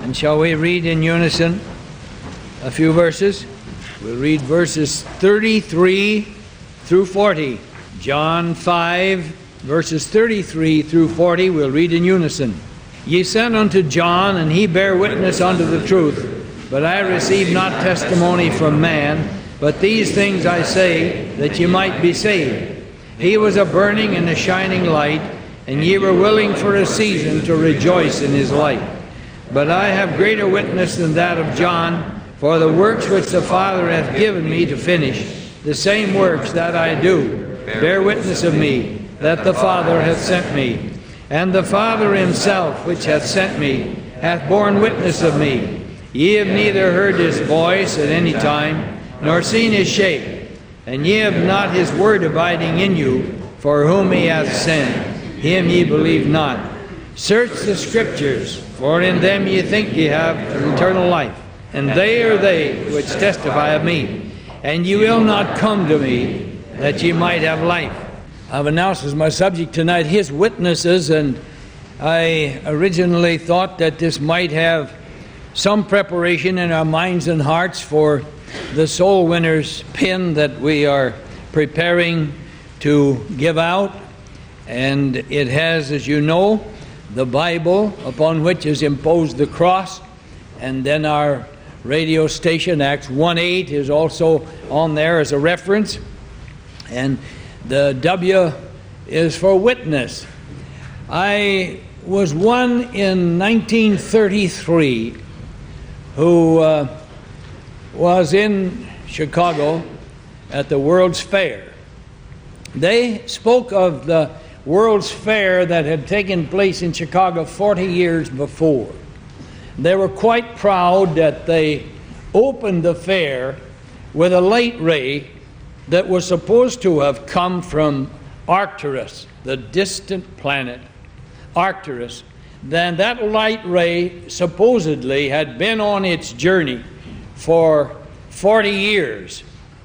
And shall we read in unison a few verses? We'll read verses 33 through 40. John 5, verses 33 through 40, we'll read in unison. Ye sent unto John, and he bare witness unto the truth. But I received not testimony from man, but these things I say, that ye might be saved. He was a burning and a shining light, and ye were willing for a season to rejoice in his light. But I have greater witness than that of John, for the works which the Father hath given me to finish, the same works that I do, bear witness of me, that the Father hath sent me. And the Father himself, which hath sent me, hath borne witness of me. Ye have neither heard his voice at any time, nor seen his shape. And ye have not his word abiding in you, for whom he hath sent, him ye believe not. Search the Scriptures, for in them ye think ye have eternal life. And they are they which testify of me. And ye will not come to me, that ye might have life. I've announced as my subject tonight, his witnesses, and I originally thought that this might have some preparation in our minds and hearts for the Soul Winners pin that we are preparing to give out. And it has, as you know, the Bible upon which is imposed the cross, and then our radio station, Acts 1:8, is also on there as a reference. And the W is for witness. I was one in 1933 who was in Chicago at the World's Fair. They spoke of the World's Fair that had taken place in Chicago 40 years before. They were quite proud that they opened the fair with a light ray that was supposed to have come from Arcturus, the distant planet Arcturus. Then that light ray supposedly had been on its journey for 40 years.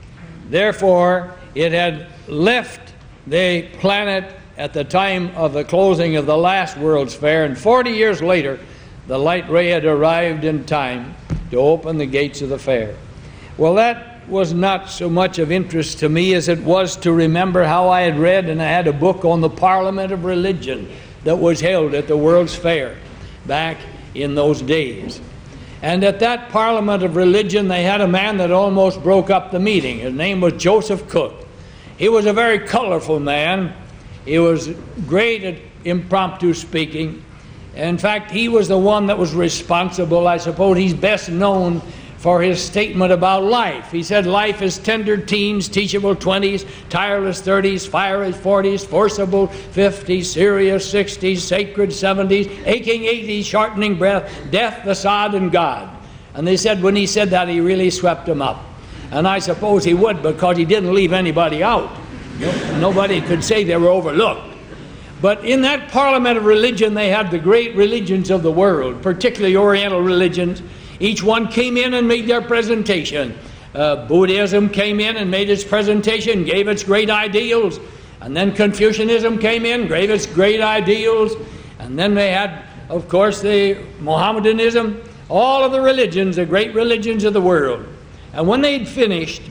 Therefore, it had left the planet at the time of the closing of the last World's Fair, and 40 years later, the light ray had arrived in time to open the gates of the fair. Well, that was not so much of interest to me as it was to remember how I had read, and I had a book on the Parliament of Religion that was held at the World's Fair back in those days. And at that Parliament of Religion, they had a man that almost broke up the meeting. His name was Joseph Cook. He was a very colorful man. He was great at impromptu speaking. In fact, he was the one that was responsible. I suppose he's best known for his statement about life. He said, life is tender teens, teachable 20s, tireless 30s, fiery 40s, forcible 50s, serious 60s, sacred 70s, aching 80s, shortening breath, death, the sod, and God. And they said when he said that, he really swept them up. And I suppose he would, because he didn't leave anybody out. Nobody could say they were overlooked. But in that Parliament of Religion, they had the great religions of the world, particularly Oriental religions. Each one came in and made their presentation. Buddhism came in and made its presentation, gave its great ideals. And then Confucianism came in, gave its great ideals. And then they had, of course, the Mohammedanism, all of the religions, the great religions of the world. And when they'd finished,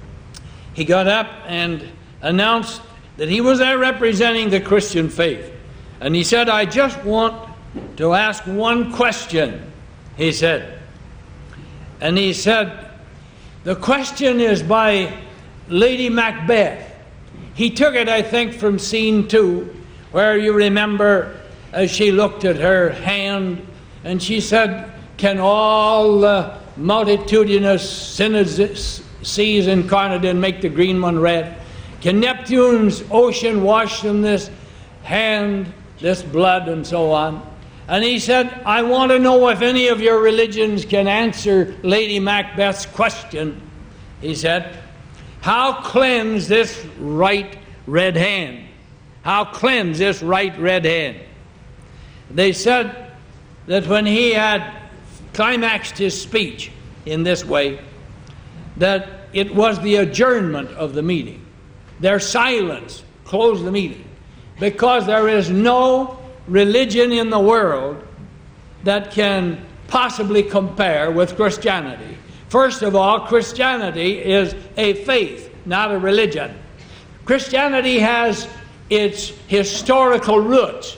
he got up and announced that he was there representing the Christian faith. And he said, I just want to ask one question, he said. And he said, the question is by Lady Macbeth. He took it, I think, from scene 2, where you remember as she looked at her hand, and she said, can all the multitudinous seas incarnate and make the green one red? Can Neptune's ocean wash from this hand, this blood, and so on? And he said, I want to know if any of your religions can answer Lady Macbeth's question. He said, how cleanse this right red hand? How cleanse this right red hand? They said that when he had climaxed his speech in this way, that it was the adjournment of the meeting. Their silence closed the meeting, because there is no religion in the world that can possibly compare with Christianity. First of all, Christianity is a faith, not a religion. Christianity has its historical roots.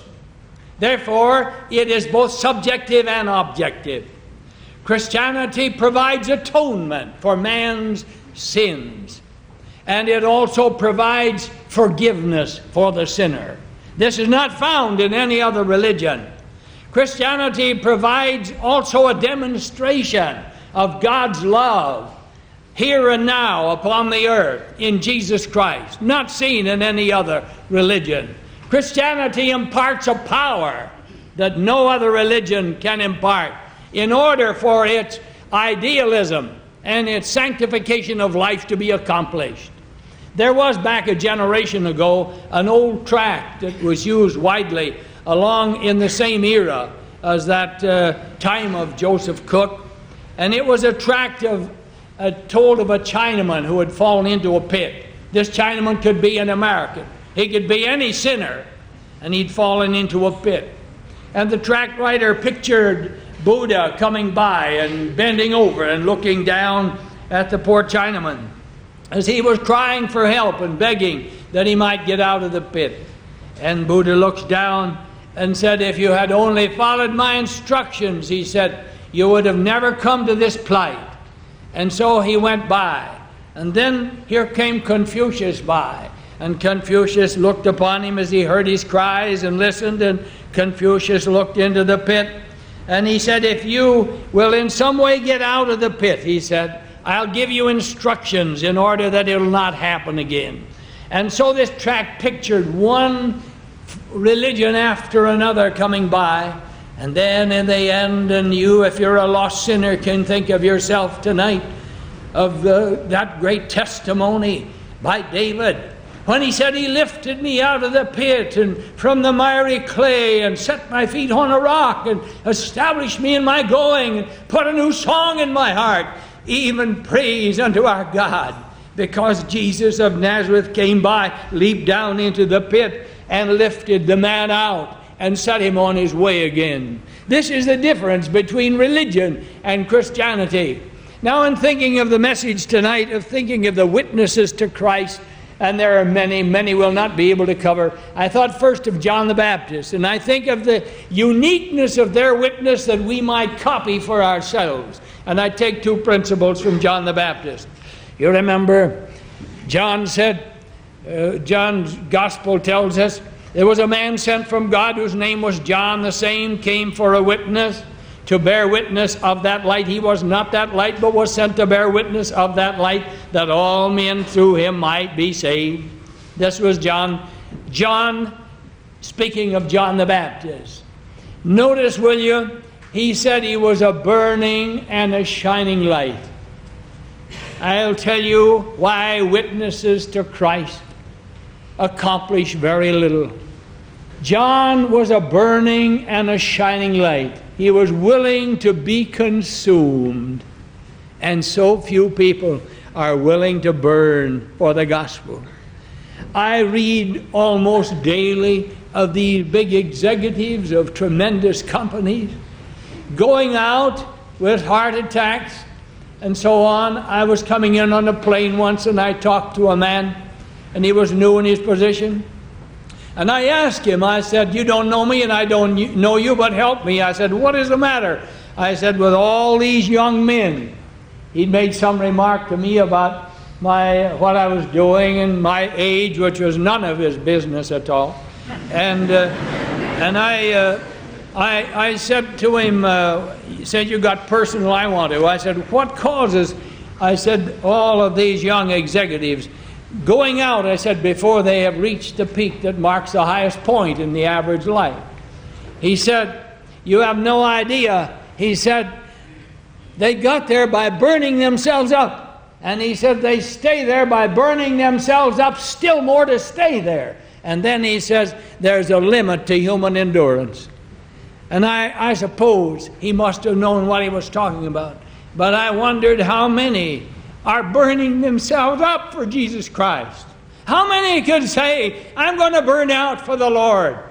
Therefore, it is both subjective and objective. Christianity provides atonement for man's sins, and it also provides forgiveness for the sinner. This is not found in any other religion. Christianity provides also a demonstration of God's love here and now upon the earth in Jesus Christ, not seen in any other religion. Christianity imparts a power that no other religion can impart in order for its idealism and its sanctification of life to be accomplished. There was back a generation ago an old tract that was used widely along in the same era as that time of Joseph Cook, and it was a tract told of a Chinaman who had fallen into a pit. This Chinaman could be an American. He could be any sinner, and he'd fallen into a pit. And the tract writer pictured Buddha coming by and bending over and looking down at the poor Chinaman as he was crying for help and begging that he might get out of the pit. And Buddha looks down and said, "If you had only followed my instructions," he said, "you would have never come to this plight." And so he went by. And then here came Confucius by. And Confucius looked upon him as he heard his cries and listened. And Confucius looked into the pit. And he said, "If you will in some way get out of the pit," he said, "I'll give you instructions in order that it'll not happen again." And so this tract pictured one religion after another coming by. And then in the end, and you, if you're a lost sinner, can think of yourself tonight of that great testimony by David, when he said, "He lifted me out of the pit and from the miry clay and set my feet on a rock and established me in my going and put a new song in my heart, even praise unto our God, because Jesus of Nazareth came by, leaped down into the pit and lifted the man out and set him on his way again." This is the difference between religion and Christianity. Now, in thinking of the message tonight, of thinking of the witnesses to Christ, and there are many, many we'll not be able to cover, I thought first of John the Baptist, and I think of the uniqueness of their witness that we might copy for ourselves. And I take two principles from John the Baptist. You remember, John said, John's gospel tells us, there was a man sent from God whose name was John. The same came for a witness, to bear witness of that light. He was not that light, but was sent to bear witness of that light, that all men through him might be saved. This was John. John, speaking of John the Baptist. Notice, will you, he said he was a burning and a shining light. I'll tell you why witnesses to Christ accomplish very little. John was a burning and a shining light. He was willing to be consumed. And so few people are willing to burn for the gospel. I read almost daily of these big executives of tremendous companies going out with heart attacks and so on. I was coming in on a plane once and I talked to a man, and he was new in his position. And I asked him, I said, "You don't know me and I don't know you, but help me." I said, "What is the matter?" I said, "With all these young men," he'd made some remark to me about what I was doing and my age, which was none of his business at all. And I said to him, he said, "You got personal, I want to." I said, "What causes," I said, "all of these young executives going out," I said, "before they have reached the peak that marks the highest point in the average life?" He said, "You have no idea." He said, "They got there by burning themselves up." And he said, "They stay there by burning themselves up, still more to stay there." And then he says, "There's a limit to human endurance." And I suppose he must have known what he was talking about. But I wondered how many are burning themselves up for Jesus Christ. How many could say, "I'm going to burn out for the Lord"?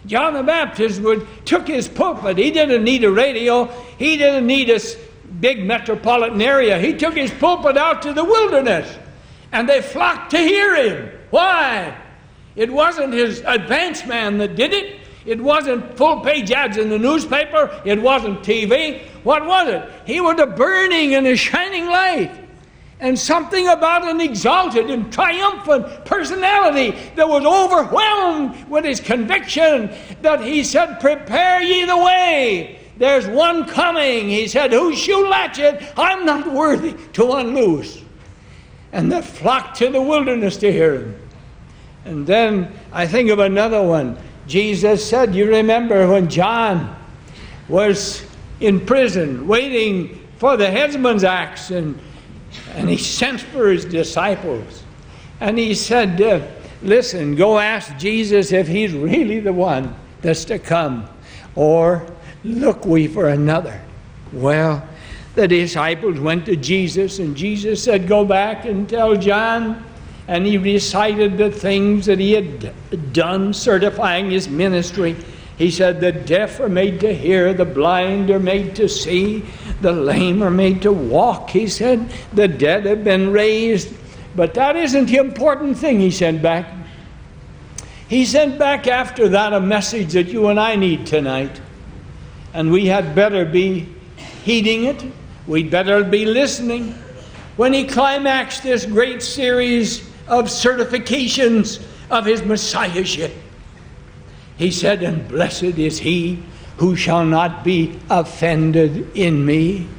John the Baptist took his pulpit. He didn't need a radio. He didn't need a big metropolitan area. He took his pulpit out to the wilderness, and they flocked to hear him. Why? It wasn't his advance man that did it. It wasn't full-page ads in the newspaper. It wasn't TV. What was it? He was a burning and a shining light. And something about an exalted and triumphant personality that was overwhelmed with his conviction that he said, "Prepare ye the way. There's one coming." He said, "Whose shoe latchet I'm not worthy to unloose." And they flocked to the wilderness to hear him. And then I think of another one. Jesus said, you remember when John was in prison waiting for the headsman's axe, and he sent for his disciples. And he said, listen, go ask Jesus if he's really the one that's to come, or look we for another. Well, the disciples went to Jesus, and Jesus said, go back and tell John. And he recited the things that he had done, certifying his ministry. He said, the deaf are made to hear, the blind are made to see, the lame are made to walk. He said, the dead have been raised. But that isn't the important thing he sent back. He sent back after that a message that you and I need tonight. And we had better be heeding it. We'd better be listening. When he climaxed this great series of certifications of his messiahship, he said, and blessed is he who shall not be offended in me.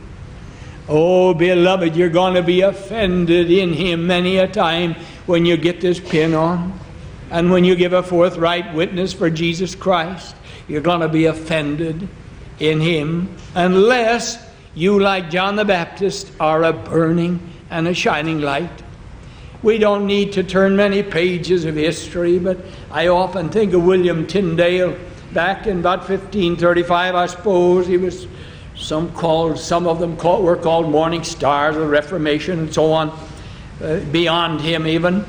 Oh, beloved, you're going to be offended in him many a time when you get this pin on. And when you give a forthright witness for Jesus Christ, you're going to be offended in him unless you, like John the Baptist, are a burning and a shining light. We don't need to turn many pages of history, but I often think of William Tyndale back in about 1535, I suppose. He was some of them were called morning stars of the Reformation and so on, beyond him even.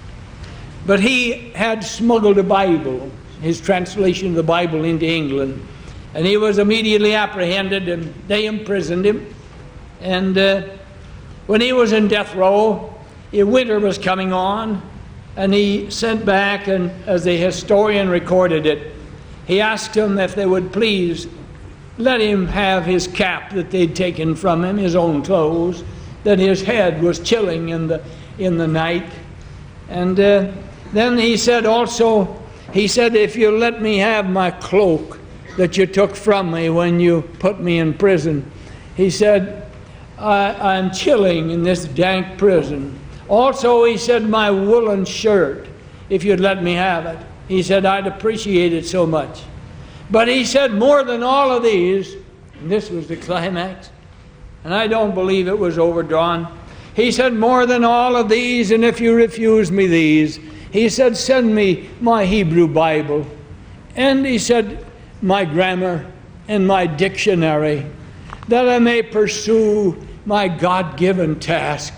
But he had smuggled a Bible, his translation of the Bible, into England. And he was immediately apprehended, and they imprisoned him. And when he was in death row, winter was coming on, and he sent back, and as the historian recorded it, he asked them if they would please let him have his cap that they'd taken from him, his own clothes, that his head was chilling in the night. And then he said also, if you'll let me have my cloak that you took from me when you put me in prison. He said, I'm chilling in this dank prison. Also, he said, my woolen shirt, if you'd let me have it. He said, I'd appreciate it so much. But he said, more than all of these, and this was the climax, and I don't believe it was overdrawn. He said, more than all of these, and if you refuse me these, he said, send me my Hebrew Bible. And he said, my grammar and my dictionary, that I may pursue my God-given task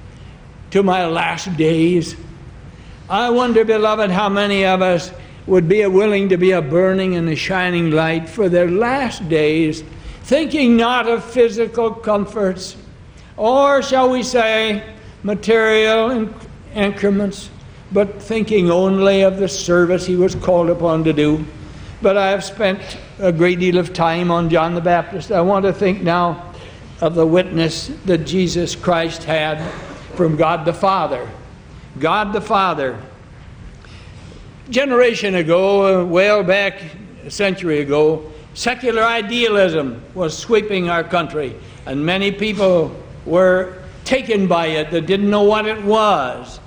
to my last days. I wonder, beloved, how many of us would be willing to be a burning and a shining light for their last days, thinking not of physical comforts, or shall we say material increments, but thinking only of the service he was called upon to do. But I have spent a great deal of time on John the Baptist. I want to think now of the witness that Jesus Christ had from God the Father. God the Father. Generation ago, well back a century ago, secular idealism was sweeping our country, and many people were taken by it that didn't know what it was.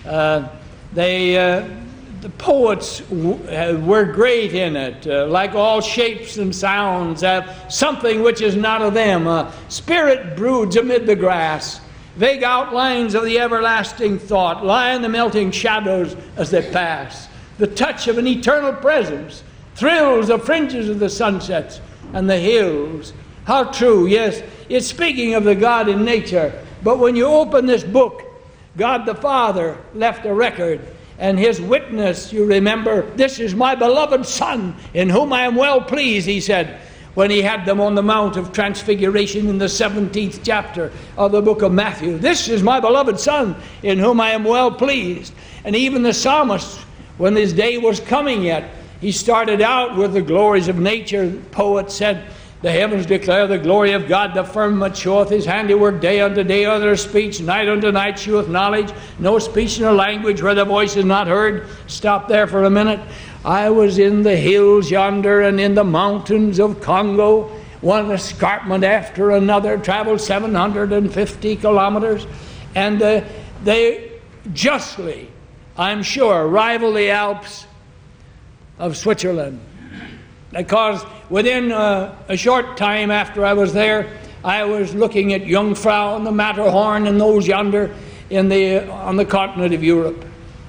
The poets were great in it. Like all shapes and sounds have something which is not of them. Spirit broods amid the grass. Vague outlines of the everlasting thought lie in the melting shadows as they pass. The touch of an eternal presence thrills the fringes of the sunsets and the hills. How true, yes, it's speaking of the God in nature. But when you open this book, God the Father left a record. And his witness, you remember, this is my beloved Son, in whom I am well pleased, he said, when he had them on the Mount of Transfiguration in the 17th chapter of the book of Matthew. This is my beloved Son, in whom I am well pleased. And even the psalmist, when his day was coming yet, he started out with the glories of nature. The poet said, the heavens declare the glory of God, the firmament showeth his handiwork, day unto day uttereth speech, night unto night sheweth knowledge, no speech nor language where the voice is not heard. Stop there for a minute. I was in the hills yonder and in the mountains of Congo, one escarpment after another, traveled 750 kilometers, and they justly, I'm sure, rival the Alps of Switzerland. Because within a short time after I was there, I was looking at Jungfrau and the Matterhorn and those yonder on the continent of Europe.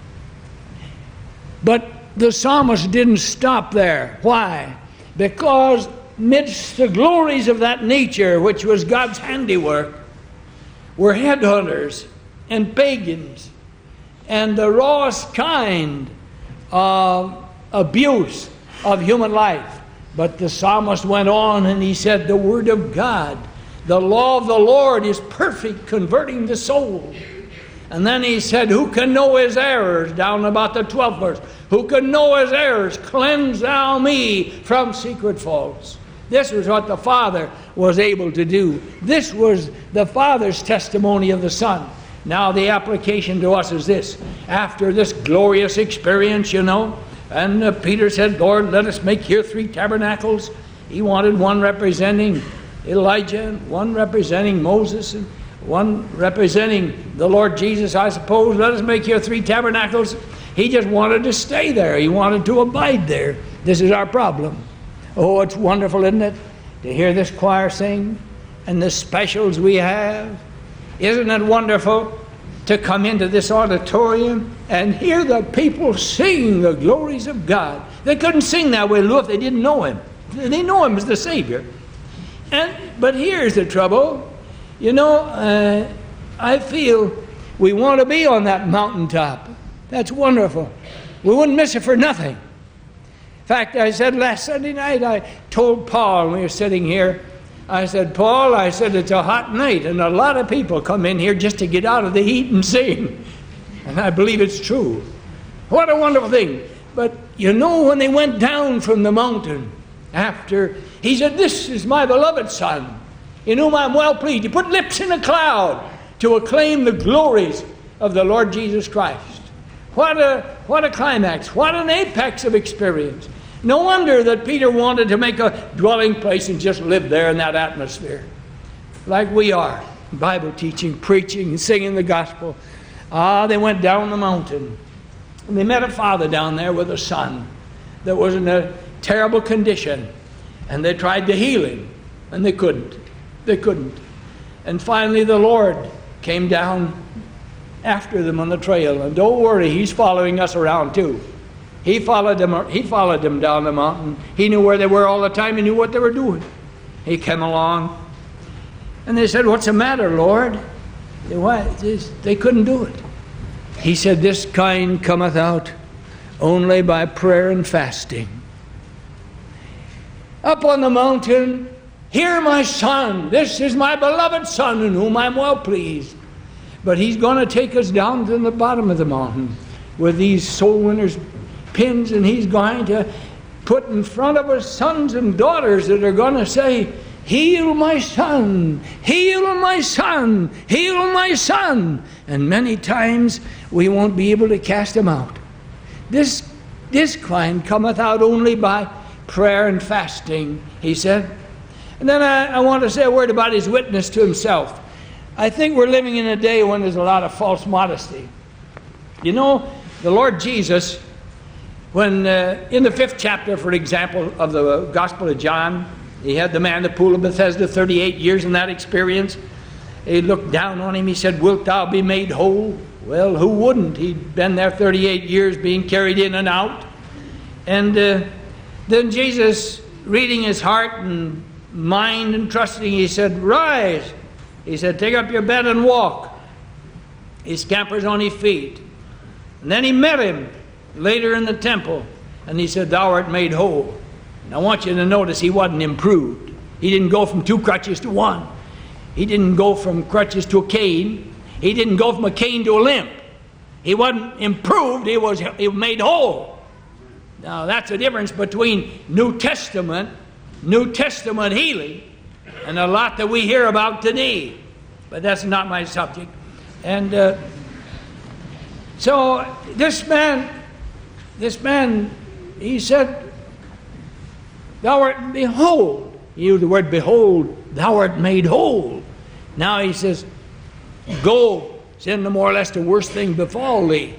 But the psalmist didn't stop there. Why? Because midst the glories of that nature, which was God's handiwork, were headhunters and pagans and the rawest kind of abuse of human life. But the psalmist went on and he said, the word of God, the law of the Lord is perfect, converting the soul. And then he said, who can know his errors? Down about the 12th verse. Who can know his errors? Cleanse thou me from secret faults. This was what the Father was able to do. This was the Father's testimony of the Son. Now the application to us is this. After this glorious experience, and Peter said, Lord, let us make here 3 tabernacles. He wanted one representing Elijah, one representing Moses, and one representing the Lord Jesus, I suppose. Let us make here 3 tabernacles. He just wanted to stay there. He wanted to abide there. This is our problem. Oh, it's wonderful, isn't it, to hear this choir sing and the specials we have. Isn't it wonderful to come into this auditorium and hear the people sing the glories of God? They couldn't sing that way, Lou, if they didn't know him. They know him as the Savior. But here's the trouble. I feel we want to be on that mountaintop. That's wonderful. We wouldn't miss it for nothing. In fact, I said last Sunday night, I told Paul when we were sitting here, I said, Paul, it's a hot night, and a lot of people come in here just to get out of the heat and sing. And I believe it's true. What a wonderful thing. But when they went down from the mountain after, he said, this is my beloved Son, in whom I'm well pleased. He put lips in a cloud to acclaim the glories of the Lord Jesus Christ. What a climax. What an apex of experience. No wonder that Peter wanted to make a dwelling place and just live there in that atmosphere. Like we are. Bible teaching, preaching, and singing the gospel. They went down the mountain. And they met a father down there with a son that was in a terrible condition. And they tried to heal him. And they couldn't. And finally the Lord came down after them on the trail. And don't worry, he's following us around too. He followed them down the mountain. He knew where they were all the time. He knew what they were doing. He came along. And they said, what's the matter, Lord? They couldn't do it. He said, this kind cometh out only by prayer and fasting. Up on the mountain, hear my Son. This is my beloved Son in whom I'm well pleased. But he's going to take us down to the bottom of the mountain with these soul winners' pins, and he's going to put in front of us sons and daughters that are going to say, heal my son, heal my son, heal my son. And many times we won't be able to cast him out. This kind cometh out only by prayer and fasting, he said. And then I want to say a word about his witness to himself. I think we're living in a day when there's a lot of false modesty. The Lord Jesus, when in the 5th chapter, for example, of the Gospel of John, he had the man at the pool of Bethesda, 38 years in that experience. He looked down on him. He said, wilt thou be made whole? Well, who wouldn't? He'd been there 38 years being carried in and out. And then Jesus, reading his heart and mind and trusting, he said, rise. He said, take up your bed and walk. He scampers on his feet. And then he met him later in the temple, and he said, "Thou art made whole." And I want you to notice he wasn't improved. He didn't go from 2 crutches to 1. He didn't go from crutches to a cane. He didn't go from a cane to a limp. He wasn't improved, he was made whole. Now that's the difference between New Testament healing and a lot that we hear about today. But that's not my subject. And so this man, he said, "Thou art behold." He used the word behold, "Thou art made whole." Now he says, "Go, sin no more, lest the worst thing befall thee."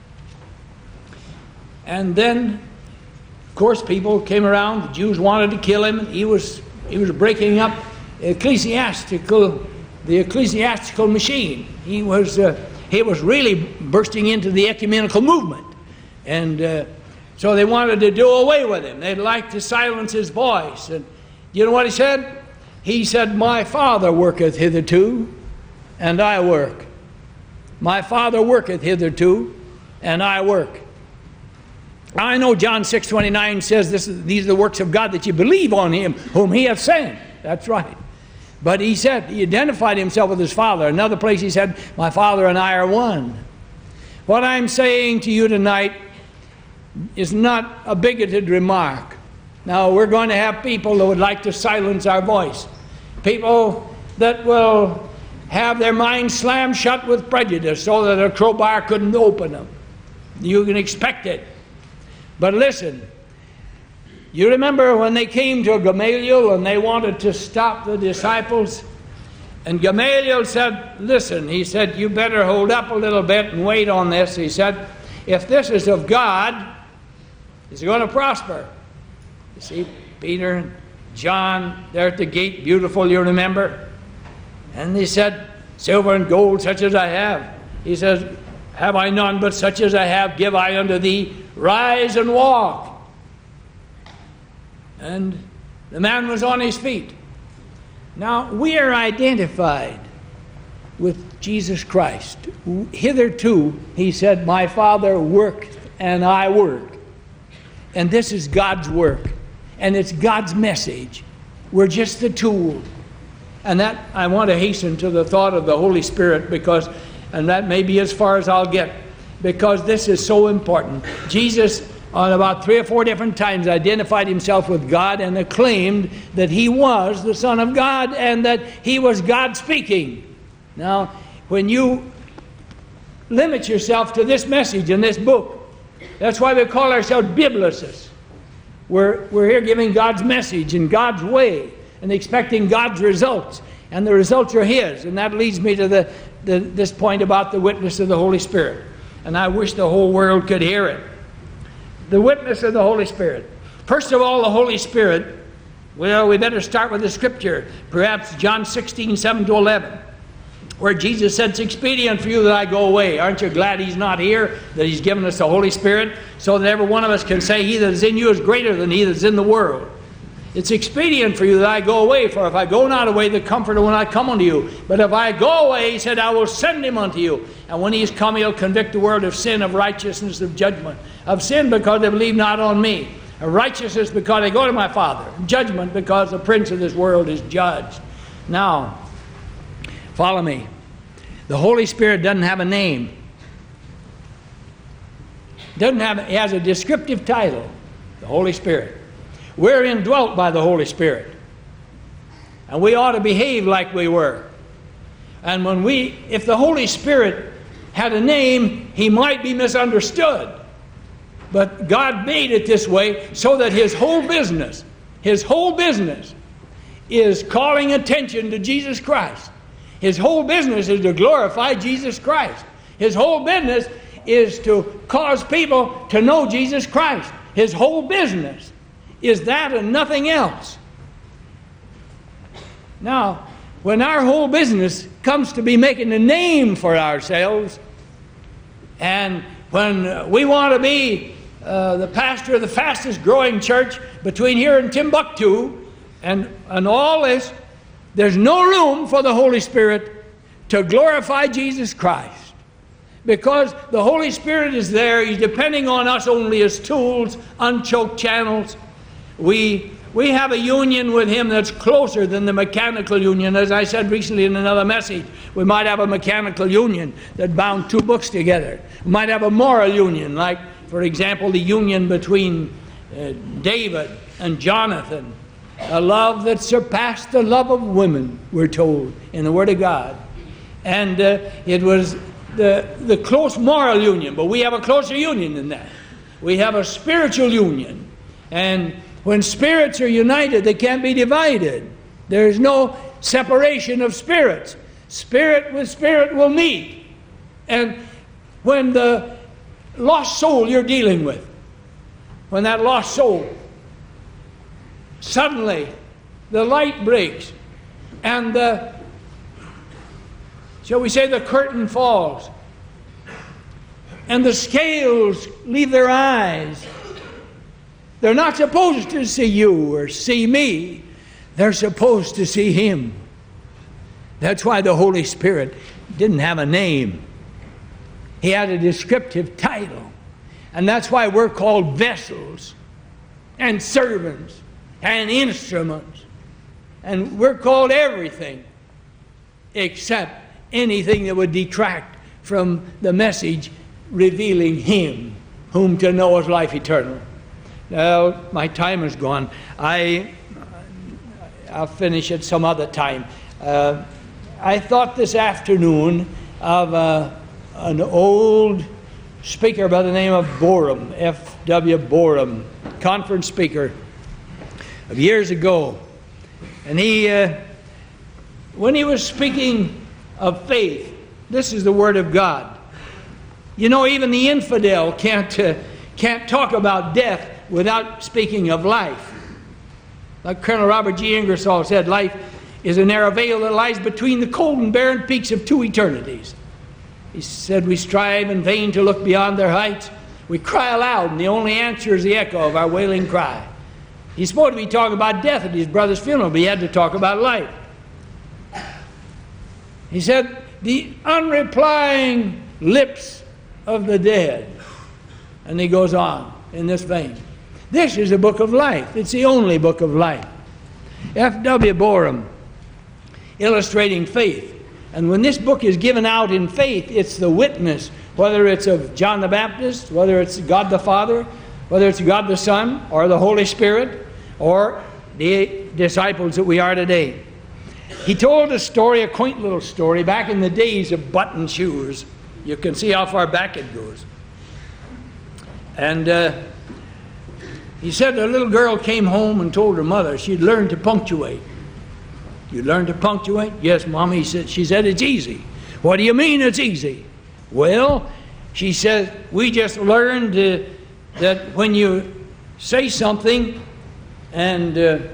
And then, of course, people came around. The Jews wanted to kill him. He was breaking up the ecclesiastical machine. He was really bursting into the ecumenical movement, and so they wanted to do away with him. They'd like to silence his voice. And you know what he said? He said, "My Father worketh hitherto, and I work. My Father worketh hitherto, and I work." I know John 6:29 says these are the works of God, that you believe on him whom he hath sent. That's right. But he said, he identified himself with his Father. Another place he said, "My Father and I are one." What I'm saying to you tonight is not a bigoted remark. Now, we're going to have people that would like to silence our voice. People that will have their minds slammed shut with prejudice so that a crowbar couldn't open them. You can expect it. But listen, you remember when they came to Gamaliel and they wanted to stop the disciples? And Gamaliel said, "Listen," he said, "you better hold up a little bit and wait on this." He said, "If this is of God, it's going to prosper." You see, Peter and John, they're at the gate, beautiful, you remember? And he said, "Silver and gold such as I have." He says, "Have I none, but such as I have give I unto thee. Rise and walk." And the man was on his feet. Now, we are identified with Jesus Christ. Hitherto, he said, "My Father worked and I work." And this is God's work. And it's God's message. We're just the tool. And that, I want to hasten to the thought of the Holy Spirit, because, and that may be as far as I'll get, because this is so important. Jesus, on about 3 or 4 different times, identified himself with God and acclaimed that he was the Son of God and that he was God speaking. Now, when you limit yourself to this message in this book, that's why we call ourselves biblicists. We're here giving God's message in God's way and expecting God's results. And the results are his. And that leads me to this point about the witness of the Holy Spirit. And I wish the whole world could hear it. The witness of the Holy Spirit. First of all, the Holy Spirit, well, we better start with the scripture. Perhaps John 16:7-11. Where Jesus said, "It's expedient for you that I go away." Aren't you glad he's not here, that he's given us the Holy Spirit, so that every one of us can say, "He that is in you is greater than he that is in the world." It's expedient for you that I go away, for if I go not away, the Comforter will not come unto you. But if I go away, he said, I will send him unto you. And when he is come, he'll convict the world of sin, of righteousness, of judgment. Of sin, because they believe not on me. Of righteousness, because they go to my Father. Judgment, because the prince of this world is judged. Now, follow me. The Holy Spirit doesn't have a name. He has a descriptive title, the Holy Spirit. We're indwelt by the Holy Spirit. And we ought to behave like we were. And if the Holy Spirit had a name, he might be misunderstood. But God made it this way so that his whole business is calling attention to Jesus Christ. His whole business is to glorify Jesus Christ. His whole business is to cause people to know Jesus Christ. His whole business is that and nothing else. Now, when our whole business comes to be making a name for ourselves, and when we want to be the pastor of the fastest growing church between here and Timbuktu, and all this, there's no room for the Holy Spirit to glorify Jesus Christ. Because the Holy Spirit is there. He's depending on us only as tools, unchoked channels. We have a union with Him that's closer than the mechanical union. As I said recently in another message, we might have a mechanical union that bound two books together. We might have a moral union, like, for example, the union between David and Jonathan. A love that surpassed the love of women, we're told in the Word of God. And it was the close moral union, but we have a closer union than that. We have a spiritual union. And when spirits are united, they can't be divided. There is no separation of spirits. Spirit with spirit will meet. And when the lost soul you're dealing with, when that lost soul, suddenly the light breaks and shall we say, the curtain falls and the scales leave their eyes. They're not supposed to see you or see me. They're supposed to see Him. That's why the Holy Spirit didn't have a name. He had a descriptive title. And that's why we're called vessels and servants and instruments. And we're called everything except anything that would detract from the message revealing Him, whom to know is life eternal. Now, my time is gone. I'll finish at some other time. I thought this afternoon of an old speaker by the name of Borum, F.W. Borum, conference speaker of years ago. And he, when he was speaking of faith, this is the Word of God. You know, even the infidel can't talk about death without speaking of life. Like Colonel Robert G. Ingersoll said, life is a narrow veil that lies between the cold and barren peaks of two eternities. He said, we strive in vain to look beyond their heights. We cry aloud, and the only answer is the echo of our wailing cry. He's supposed to be talking about death at his brother's funeral, but he had to talk about life. He said, the unreplying lips of the dead. And he goes on in this vein. This is a book of life. It's the only book of life. F.W. Borum, illustrating faith. And when this book is given out in faith, it's the witness, whether it's of John the Baptist, whether it's God the Father, whether it's God the Son, or the Holy Spirit, or the disciples that we are today. He told a story, a quaint little story, back in the days of button shoes. You can see how far back it goes. And he said a little girl came home and told her mother she'd learned to punctuate. You learn to punctuate? Yes, Mommy. She said, it's easy. What do you mean it's easy? Well, she said, we just learned that when you say something and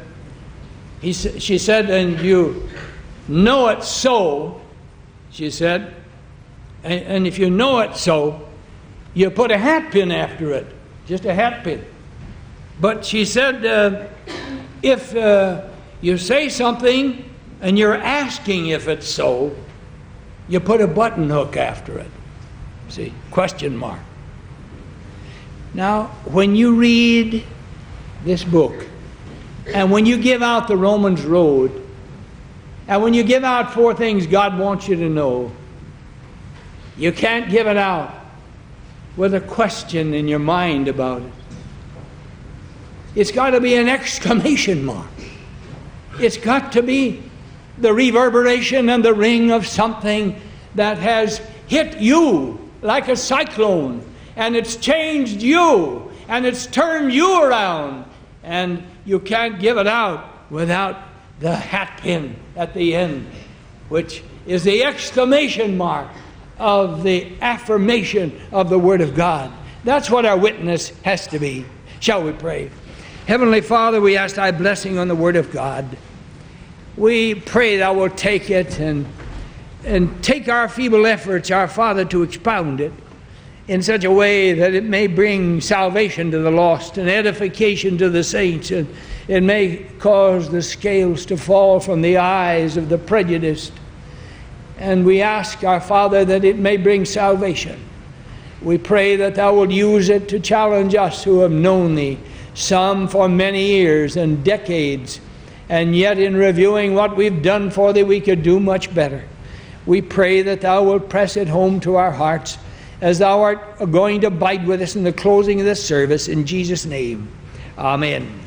she said, and you know it so, she said, and if you know it so, you put a hat pin after it, just a hat pin. But she said, if you say something and you're asking if it's so, you put a button hook after it. See, question mark. Now, when you read this book, and when you give out the Romans Road, and when you give out 4 things God wants you to know, you can't give it out with a question in your mind about it. It's got to be an exclamation mark. It's got to be the reverberation and the ring of something that has hit you like a cyclone, and it's changed you, and it's turned you around, and you can't give it out without the hat pin at the end, which is the exclamation mark of the affirmation of the Word of God. That's what our witness has to be. Shall we pray? Heavenly Father, we ask Thy blessing on the Word of God. We pray Thou wilt take it and take our feeble efforts, our Father, to expound it in such a way that it may bring salvation to the lost and edification to the saints, and it may cause the scales to fall from the eyes of the prejudiced, And we ask, our Father, that it may bring salvation. We pray that thou wilt use it to challenge us who have known thee, some for many years and decades, and yet in reviewing what we've done for thee, we could do much better. We pray that thou wilt press it home to our hearts as thou art going to abide with us in the closing of this service. In Jesus' name, amen.